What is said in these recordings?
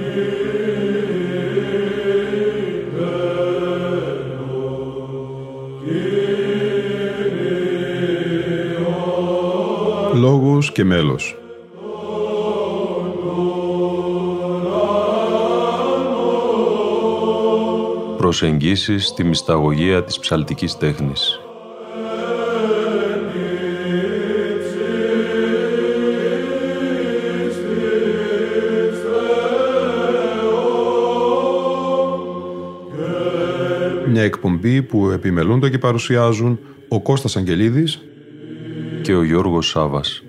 Λόγος και μέλος. Προσεγγίσεις στη μυσταγωγία της ψαλτικής τέχνης. Μια εκπομπή που επιμελούνται και παρουσιάζουν ο Κώστας Αγγελίδης και ο Γιώργος Σάβας.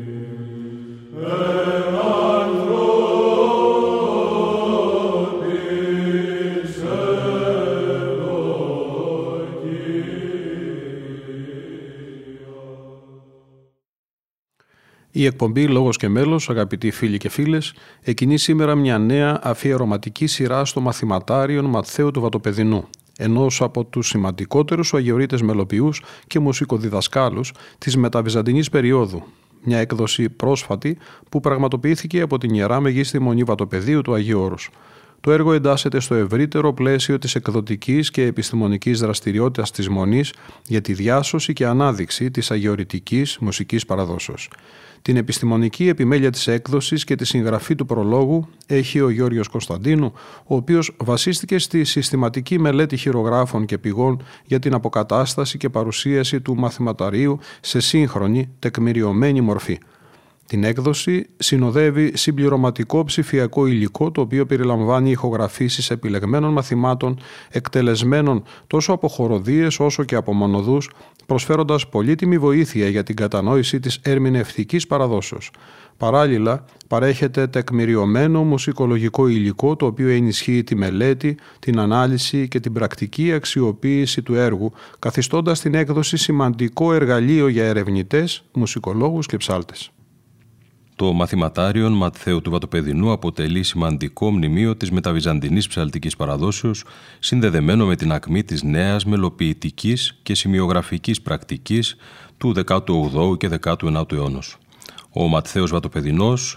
Η εκπομπή «Λόγος και μέλος», αγαπητοί φίλοι και φίλες, εκκινεί σήμερα μια νέα αφιερωματική σειρά στο μαθηματάριον Ματθαίου του Βατοπεδινού, ενός από τους σημαντικότερους αγιορείτες μελοποιούς και μουσικοδιδασκάλους της μεταβυζαντινής περίοδου. Μια έκδοση πρόσφατη που πραγματοποιήθηκε από την Ιερά Μεγίστη Μονή Βατοπεδίου του Αγίου Όρους. Το έργο εντάσσεται στο ευρύτερο πλαίσιο της εκδοτικής και επιστημονικής δραστηριότητας της Μονής για τη διάσωση και ανάδειξη της αγιορειτικής μουσικής παραδόσεως. Την επιστημονική επιμέλεια της έκδοσης και τη συγγραφή του προλόγου έχει ο Γιώργος Κωνσταντίνου, ο οποίος βασίστηκε στη συστηματική μελέτη χειρογράφων και πηγών για την αποκατάσταση και παρουσίαση του μαθηματαρίου σε σύγχρονη, τεκμηριωμένη μορφή. Την έκδοση συνοδεύει συμπληρωματικό ψηφιακό υλικό, το οποίο περιλαμβάνει ηχογραφήσεις επιλεγμένων μαθημάτων, εκτελεσμένων τόσο από χοροδίες όσο και από μονοδούς, προσφέροντας πολύτιμη βοήθεια για την κατανόηση της ερμηνευτικής παραδόσεως. Παράλληλα, παρέχεται τεκμηριωμένο μουσικολογικό υλικό, το οποίο ενισχύει τη μελέτη, την ανάλυση και την πρακτική αξιοποίηση του έργου, καθιστώντας την έκδοση σημαντικό εργαλείο για ερευνητές, μουσικολόγους και ψάλτες. Το μαθηματάριον Ματθαίου του Βατοπεδινού αποτελεί σημαντικό μνημείο της μεταβυζαντινής ψαλτικής παραδόσεως, συνδεδεμένο με την ακμή της νέας μελοποιητικής και σημειογραφικής πρακτικής του 18ου και 19ου αιώνος. Ο Ματθαίος Βατοπεδινός,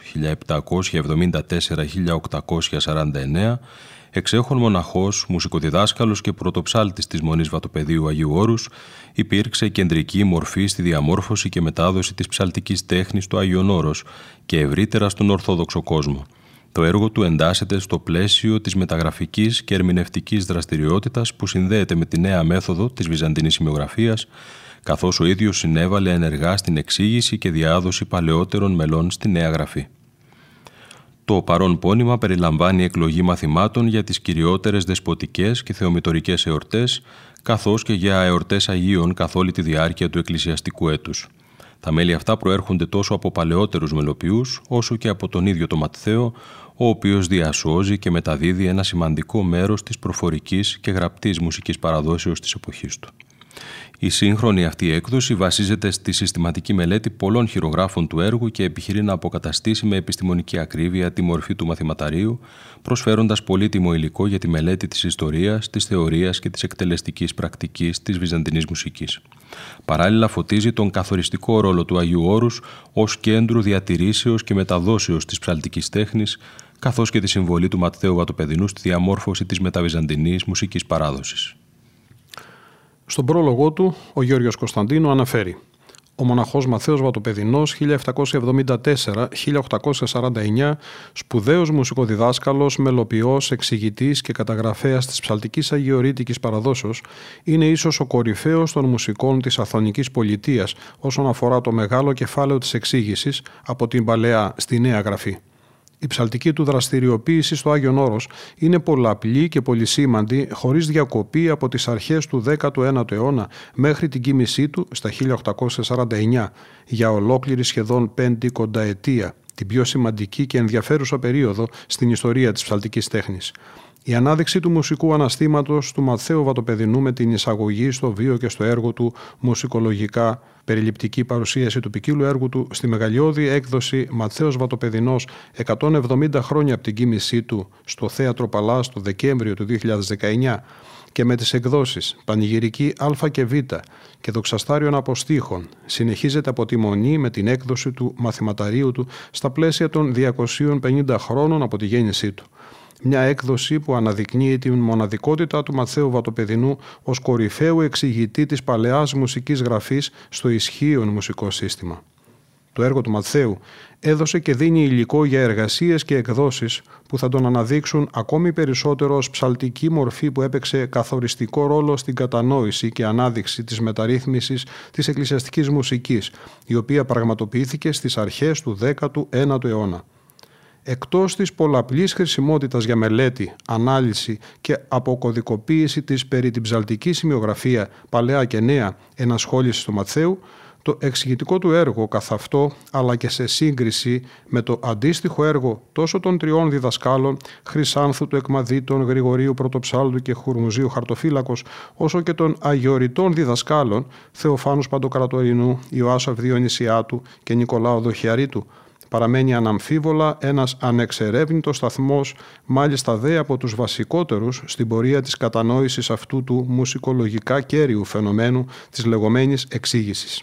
1774-1849, εξέχων μοναχός, μουσικοδιδάσκαλος και πρωτοψάλτης της Μονής Βατοπεδίου Αγίου Όρους, υπήρξε κεντρική μορφή στη διαμόρφωση και μετάδοση της ψαλτικής τέχνης στο Άγιον Όρος και ευρύτερα στον Ορθόδοξο κόσμο. Το έργο του εντάσσεται στο πλαίσιο της μεταγραφικής και ερμηνευτικής δραστηριότητας που συνδέεται με τη νέα μέθοδο της βυζαντινής σημειογραφίας, καθώς ο ίδιος συνέβαλε ενεργά στην εξήγηση και διάδοση παλαιότερων μελών στη νέα γραφή. Το παρόν πόνημα περιλαμβάνει εκλογή μαθημάτων για τις κυριότερες δεσποτικές και θεομητορικές εορτές, καθώς και για εορτές Αγίων καθ' όλη τη διάρκεια του εκκλησιαστικού έτους. Τα μέλη αυτά προέρχονται τόσο από παλαιότερους μελοποιούς, όσο και από τον ίδιο τον Ματθαίο, ο οποίος διασώζει και μεταδίδει ένα σημαντικό μέρος της προφορικής και γραπτής μουσικής παραδόσεως της εποχής του. Η σύγχρονη αυτή έκδοση βασίζεται στη συστηματική μελέτη πολλών χειρογράφων του έργου και επιχειρεί να αποκαταστήσει με επιστημονική ακρίβεια τη μορφή του μαθηματαρίου, προσφέροντας πολύτιμο υλικό για τη μελέτη της ιστορίας, της θεωρίας και της εκτελεστικής πρακτικής της βυζαντινής μουσικής. Παράλληλα, φωτίζει τον καθοριστικό ρόλο του Αγίου Όρους ως κέντρου διατηρήσεως και μεταδόσεως της ψαλτικής τέχνης, καθώς και τη συμβολή του Ματθαίου Βατοπεδινού στη διαμόρφωση της μεταβυζαντινής μουσικής παράδοσης. Στον πρόλογό του, ο Γιώργος Κωνσταντίνου αναφέρει: ο μοναχός Ματθαίος Βατοπεδινός, 1774-1849, σπουδαίος μουσικοδιδάσκαλος, μελοποιός, εξηγητής και καταγραφέας της ψαλτικής αγιορείτικης παραδόσεως, είναι ίσως ο κορυφαίος των μουσικών της Αθωνικής πολιτείας όσον αφορά το μεγάλο κεφάλαιο της εξήγησης από την Παλαιά στη Νέα Γραφή. Η ψαλτική του δραστηριοποίηση στο Άγιον Όρος είναι πολλαπλή και πολυσήμαντη, χωρίς διακοπή από τις αρχές του 19ου αιώνα μέχρι την κοίμησή του στα 1849, για ολόκληρη σχεδόν 50 ετία, την πιο σημαντική και ενδιαφέρουσα περίοδο στην ιστορία της ψαλτικής τέχνης. Η ανάδειξη του μουσικού αναστήματος του Ματθαίου Βατοπεδινού με την εισαγωγή στο βίο και στο έργο του μουσικολογικά περιληπτική παρουσίαση του ποικίλου έργου του στη μεγαλειώδη έκδοση Ματθαίος Βατοπεδινός 170 χρόνια από την κοίμησή του στο Θέατρο Παλάς το Δεκέμβριο του 2019 και με τις εκδόσεις Πανηγυρική Α και Β και Δοξαστάριον Αποστήχων συνεχίζεται από τη Μονή με την έκδοση του μαθηματαρίου του στα πλαίσια των 250 χρόνων από τη γέννησή του. μια έκδοση που αναδεικνύει την μοναδικότητα του Ματθαίου Βατοπεδινού ως κορυφαίου εξηγητή της παλαιάς μουσικής γραφής στο ισχύον μουσικό σύστημα. Το έργο του Ματθαίου έδωσε και δίνει υλικό για εργασίες και εκδόσεις που θα τον αναδείξουν ακόμη περισσότερο ως ψαλτική μορφή που έπαιξε καθοριστικό ρόλο στην κατανόηση και ανάδειξη της μεταρρύθμισης της εκκλησιαστικής μουσικής, η οποία πραγματοποιήθηκε στις αρχές του 19ου αιώνα. Εκτός της πολλαπλής χρησιμότητας για μελέτη, ανάλυση και αποκωδικοποίηση της περί την ψαλτική σημειογραφία παλαιά και νέα ενασχόλησης του Ματθαίου, το εξηγητικό του έργο καθ' αυτό, αλλά και σε σύγκριση με το αντίστοιχο έργο τόσο των τριών διδασκάλων Χρυσάνθου του Εκμαδίτων, Γρηγορίου Πρωτοψάλτου και Χουρμουζίου Χαρτοφύλακος, όσο και των αγιοριτών διδασκάλων Θεοφάνους Παντοκρατορινού, Ιωάσου Διονυσιάτου και Νικολάου Δοχιαρίτου, παραμένει αναμφίβολα ένας ανεξερεύνητος σταθμός, μάλιστα δε από τους βασικότερους στην πορεία της κατανόησης αυτού του μουσικολογικά κέριου φαινομένου της λεγόμενης εξήγησης.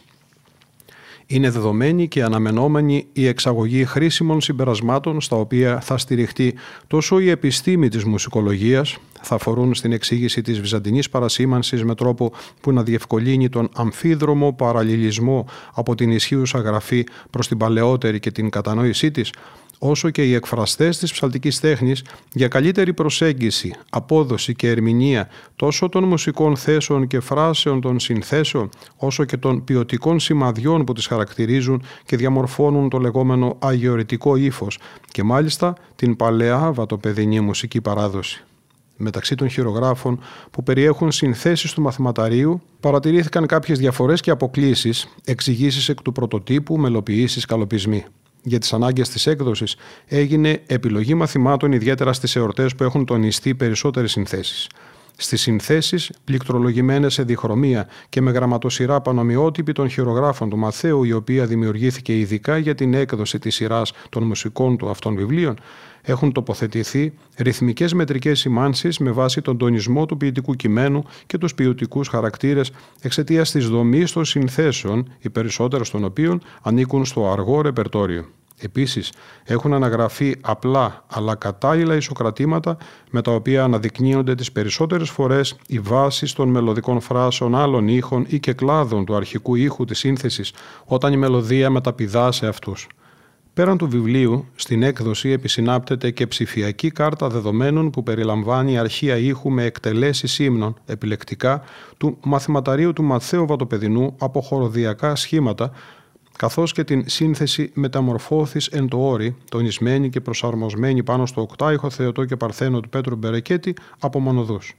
Είναι δεδομένη και αναμενόμενη η εξαγωγή χρήσιμων συμπερασμάτων στα οποία θα στηριχτεί τόσο η επιστήμη της μουσικολογίας, θα αφορούν στην εξήγηση της βυζαντινής παρασήμανσης με τρόπο που να διευκολύνει τον αμφίδρομο παραλληλισμό από την ισχύουσα γραφή προς την παλαιότερη και την κατανόησή της, όσο και οι εκφραστές της ψαλτικής τέχνης για καλύτερη προσέγγιση, απόδοση και ερμηνεία τόσο των μουσικών θέσεων και φράσεων των συνθέσεων, όσο και των ποιοτικών σημαδιών που τις χαρακτηρίζουν και διαμορφώνουν το λεγόμενο αγιορητικό ύφος και μάλιστα την παλαιά βατοπεδινή μουσική παράδοση. Μεταξύ των χειρογράφων που περιέχουν συνθέσεις του μαθηματαρίου παρατηρήθηκαν κάποιες διαφορές και αποκλίσεις, εξηγήσεις εκ του πρωτοτύπου, μελοποιήσεις, καλοπισμοί. Για τις ανάγκες της έκδοσης έγινε επιλογή μαθημάτων ιδιαίτερα στις εορτές που έχουν τονιστεί περισσότερες συνθέσεις. Στις συνθέσεις, πληκτρολογημένες σε διχρωμία και με γραμματοσυρά πανομοιότυπη των χειρογράφων του Ματθαίου, η οποία δημιουργήθηκε ειδικά για την έκδοση της σειράς των μουσικών του αυτών βιβλίων, έχουν τοποθετηθεί ρυθμικές μετρικές σημάνσεις με βάση τον τονισμό του ποιητικού κειμένου και τους ποιοτικούς χαρακτήρες εξαιτίας της δομής των συνθέσεων, οι περισσότερες των οποίων ανήκουν στο αργό ρεπερτόριο. Επίσης, έχουν αναγραφεί απλά αλλά κατάλληλα ισοκρατήματα με τα οποία αναδεικνύονται τις περισσότερες φορές οι βάσεις των μελωδικών φράσεων άλλων ήχων ή και κλάδων του αρχικού ήχου της σύνθεσης όταν η μελωδία μεταπηδά σε αυτούς. Πέραν του βιβλίου, στην έκδοση επισυνάπτεται και ψηφιακή κάρτα δεδομένων που περιλαμβάνει αρχεία ήχου με εκτελέσεις ύμνων επιλεκτικά του μαθηματαρίου του Ματθαίου Βατοπεδινού από χοροδιακά σχήματα, καθώς και την σύνθεση μεταμορφώθης εν το όρι, τονισμένη και προσαρμοσμένη πάνω στο οκτάηχο Θεοτό και Παρθένο του Πέτρου Μπερεκέτη από μονοδούς.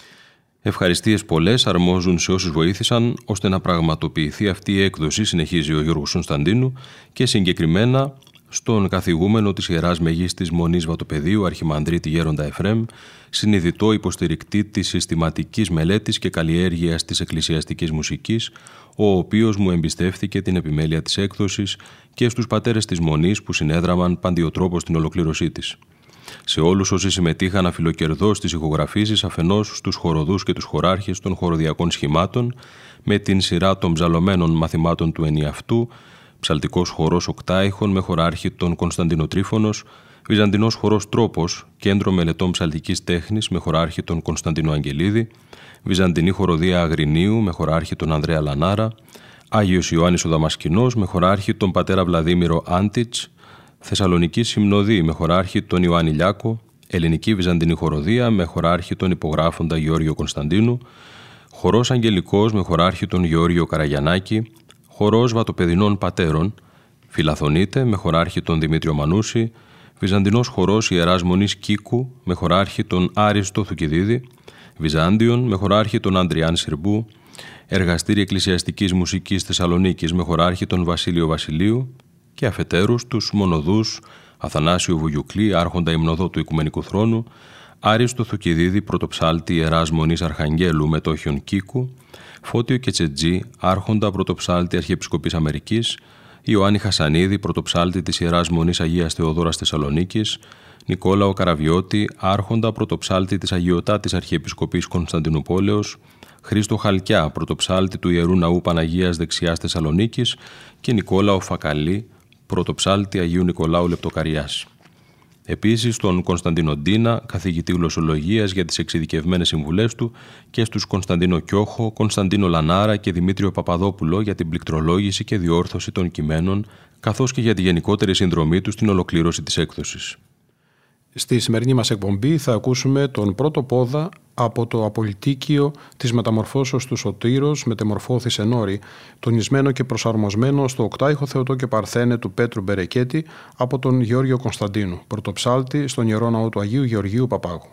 Ευχαριστίες πολλές αρμόζουν σε όσους βοήθησαν ώστε να πραγματοποιηθεί αυτή η έκδοση, συνεχίζει ο Γιώργος Κωνσταντίνου, και συγκεκριμένα στον καθηγούμενο της Ιεράς Μεγίστης Μονής Βατοπεδίου, Αρχιμανδρίτη Γέροντα Εφρέμ, συνειδητό υποστηρικτή της συστηματικής μελέτης και καλλιέργειας της εκκλησιαστικής μουσικής, ο οποίος μου εμπιστεύθηκε την επιμέλεια της έκδοσης, και στους πατέρες της Μονής που συνέδραμαν παντιοτρόπως την ολοκλήρωσή της. Σε όλους όσοι συμμετείχαν αφιλοκερδώς στις ηχογραφήσεις, αφενός στους χοροδούς και τους χωράρχες των χοροδιακών σχημάτων, με την σειρά των ψαλωμένων μαθημάτων του ενιαυτού, ψαλτικός χορός οκτάηχων με χωράρχη τον Κωνσταντίνο Τρίφωνος, βυζαντινός χορός Τρόπος, κέντρο μελετών ψαλτικής τέχνης με χωράρχη τον Κωνσταντίνο Αγγελίδη, βυζαντινή χοροδία Αγρινίου με χωράρχη τον Ανδρέα Λανάρα, Άγιος Ιωάννης ο Δαμασκηνός με χωράρχη τον πατέρα Βλαδίμηρο Άντιτς, Θεσσαλονική Συμνοδή με χωράρχη τον Ιωάννη Λιάκο, Ελληνική Βυζαντινή Χοροδία με χωράρχη τον υπογράφοντα Γεώργιο Κωνσταντίνου, χορός Αγγελικός με χωράρχη τον Γεώργιο Καραγιαννάκη, χορός Βατοπεδινών Πατέρων, Φιλαθονίτε με χωράρχη τον Δημήτριο Μανούση, Βυζαντινός χορός Ιεράς Μονής Κίκου με χωράρχη τον Άριστο Θουκυδίδη, Βυζάντιον με χωράρχη τον Αντριάν Συρμπού, Εργαστήρι Εκκλησιαστικής Μουσικής Θεσσαλονίκης με χωράρχη τον Βασίλειο Βασιλείου, και αφετέρους τους μονοδούς Αθανάσιο Βουγιουκλή, άρχοντα υμνοδό του Οικουμενικού Θρόνου, Άριστο Θουκυδίδη, πρωτοψάλτη Ιεράς Μονής Αρχαγγέλου μετόχιον Κίκου, Φώτιο Κετσετζή, άρχοντα πρωτοψάλτη Αρχιεπισκοπής Αμερικής, Ιωάννη Χασανίδη, πρωτοψάλτη της Ιεράς Μονής Αγίας Θεοδόρας Θεσσαλονίκης, Νικόλαο Καραβιώτη, άρχοντα πρωτοψάλτη της Αγιωτάτης Αρχιεπισκοπής Κωνσταντινούπολεως, Χρήστο Χαλκιά, πρωτοψάλτη του Ιερού Ναού Παναγίας Δεξιάς Θεσσαλονίκης και Νικόλαο Φακαλή, πρωτοψάλτη Αγίου Νικολάου Λεπτοκαριάς. Επίσης στον Κωνσταντίνο Ντίνα, καθηγητή γλωσσολογίας για τις εξειδικευμένες συμβουλές του, και στους Κωνσταντίνο Κιόχο, Κωνσταντίνο Λανάρα και Δημήτριο Παπαδόπουλο για την πληκτρολόγηση και διόρθωση των κειμένων, καθώς και για τη γενικότερη συνδρομή του στην ολοκλήρωση της έκδοσης. Στη σημερινή μας εκπομπή θα ακούσουμε τον πρώτο πόδα από το απολυτίκιο της μεταμορφώσεως του Σωτήρος μετεμορφώθης εν όρη, τονισμένο και προσαρμοσμένο στο οκτάηχο Θεοτό και Παρθένε του Πέτρου Μπερεκέτη από τον Γεώργιο Κωνσταντίνου, πρωτοψάλτη στον Ιερό Ναό του Αγίου Γεωργίου Παπάγου.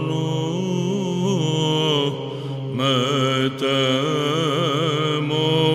μετεμορφώθη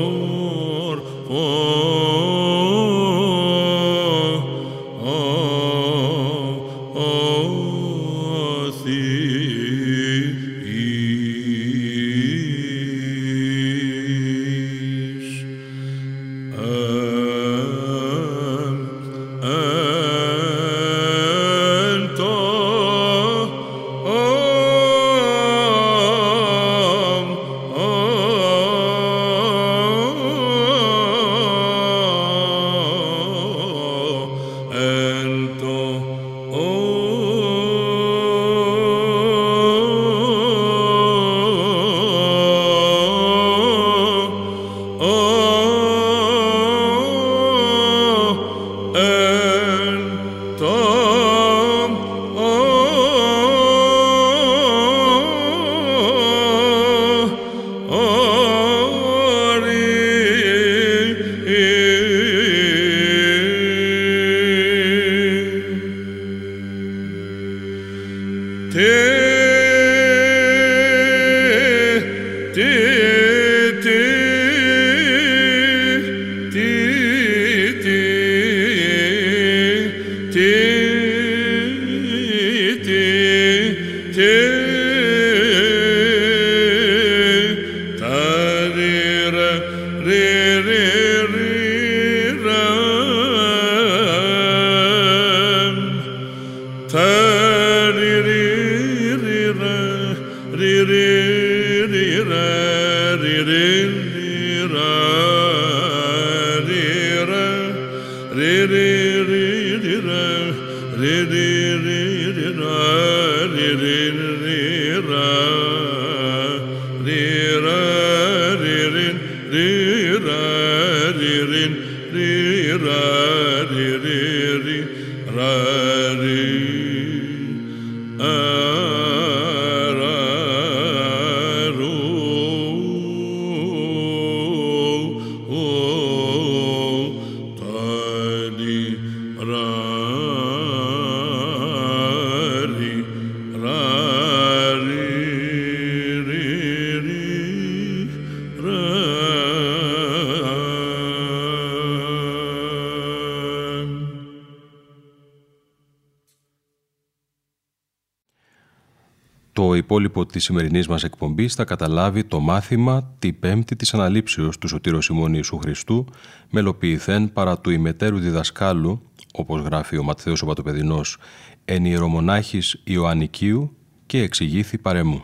Το υπόλοιπο της σημερινής μας εκπομπής θα καταλάβει το μάθημα «Τη Πέμπτη της Αναλήψεως» του Σωτήρου Σιμώνη Ιησού Χριστού, μελοποιηθέν παρά του ημετέρου διδασκάλου, όπως γράφει ο Ματθαίος ο Βατοπεδινός, εν ιερομονάχης Ιωαννικίου και εξηγήθη παρεμού.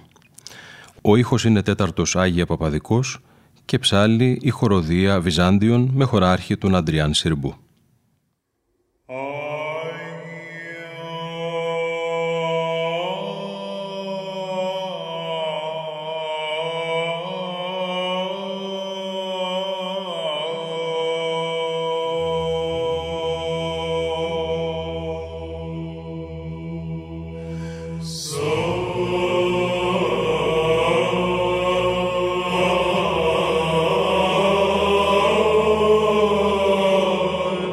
Ο ήχος είναι τέταρτος Άγια Παπαδικός και ψάλλει η χοροδία Βυζάντιον με χωράρχη τον Αντριάν Συρμπού. Oh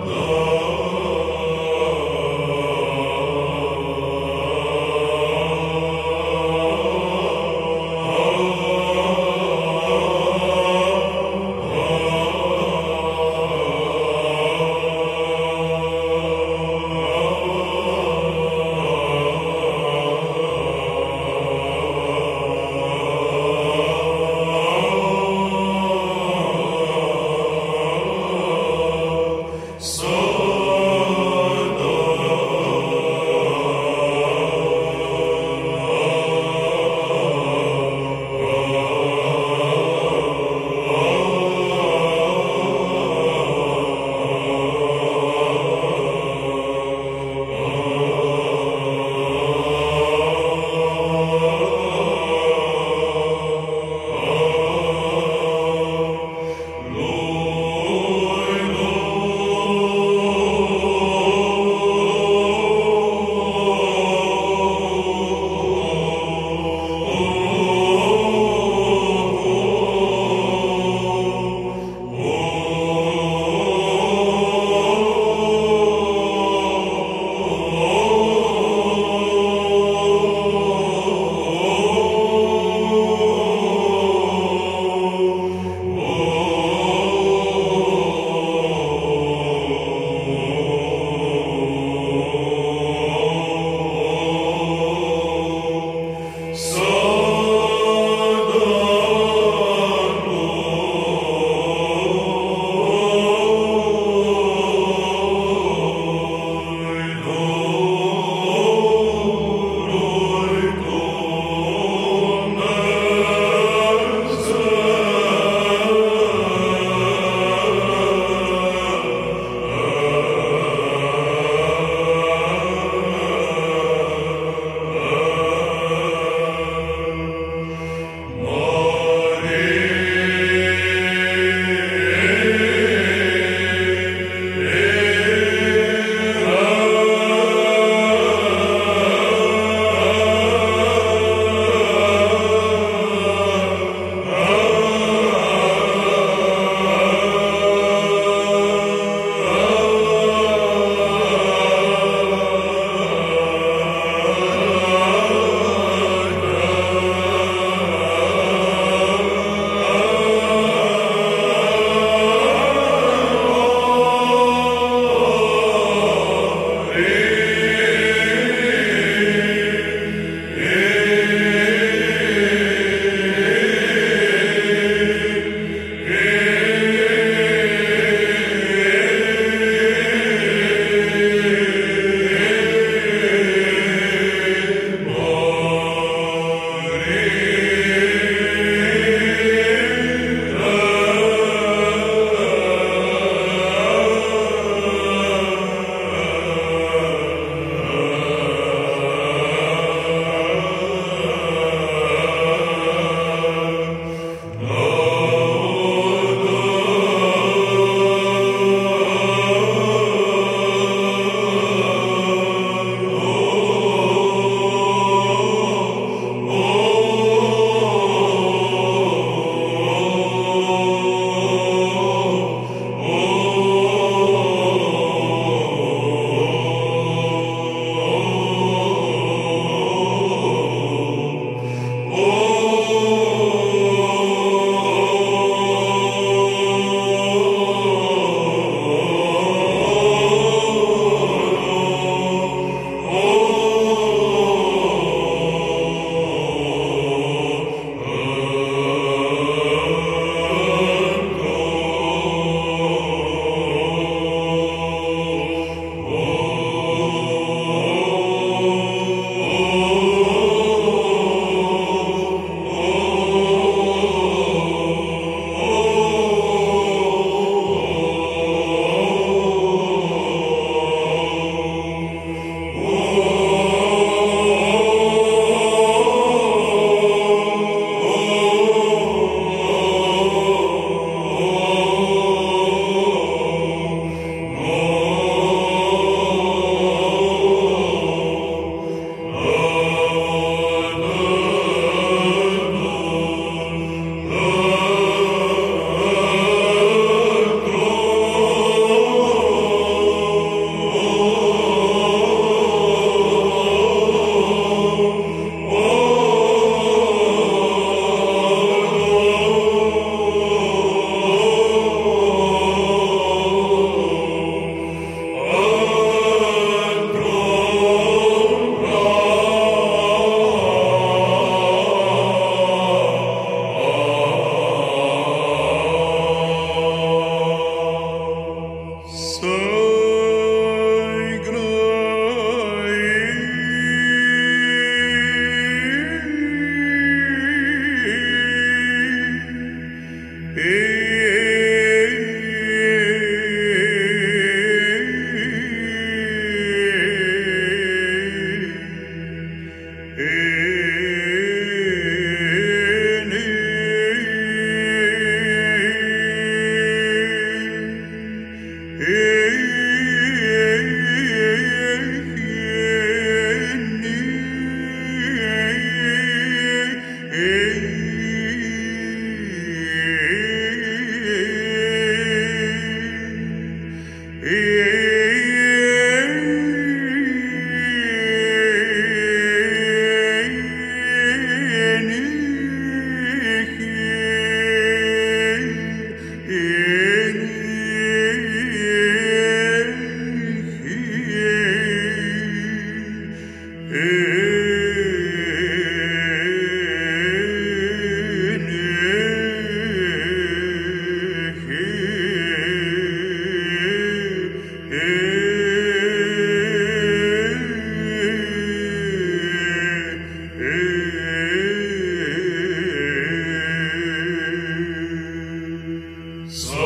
So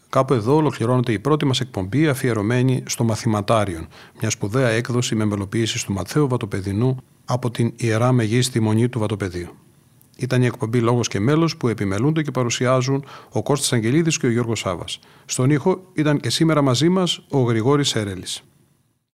Κάπου εδώ ολοκληρώνεται η πρώτη μας εκπομπή αφιερωμένη στο Μαθηματάριον, μια σπουδαία έκδοση με μελοποίηση του Ματθαίου Βατοπεδινού από την Ιερά Μεγίστη Μονή του Βατοπεδίου. Ήταν η εκπομπή Λόγος και Μέλος που επιμελούνται και παρουσιάζουν ο Κώστας Αγγελίδης και ο Γιώργος Σάβας. Στον ήχο ήταν και σήμερα μαζί μας ο Γρηγόρης Σέρελης.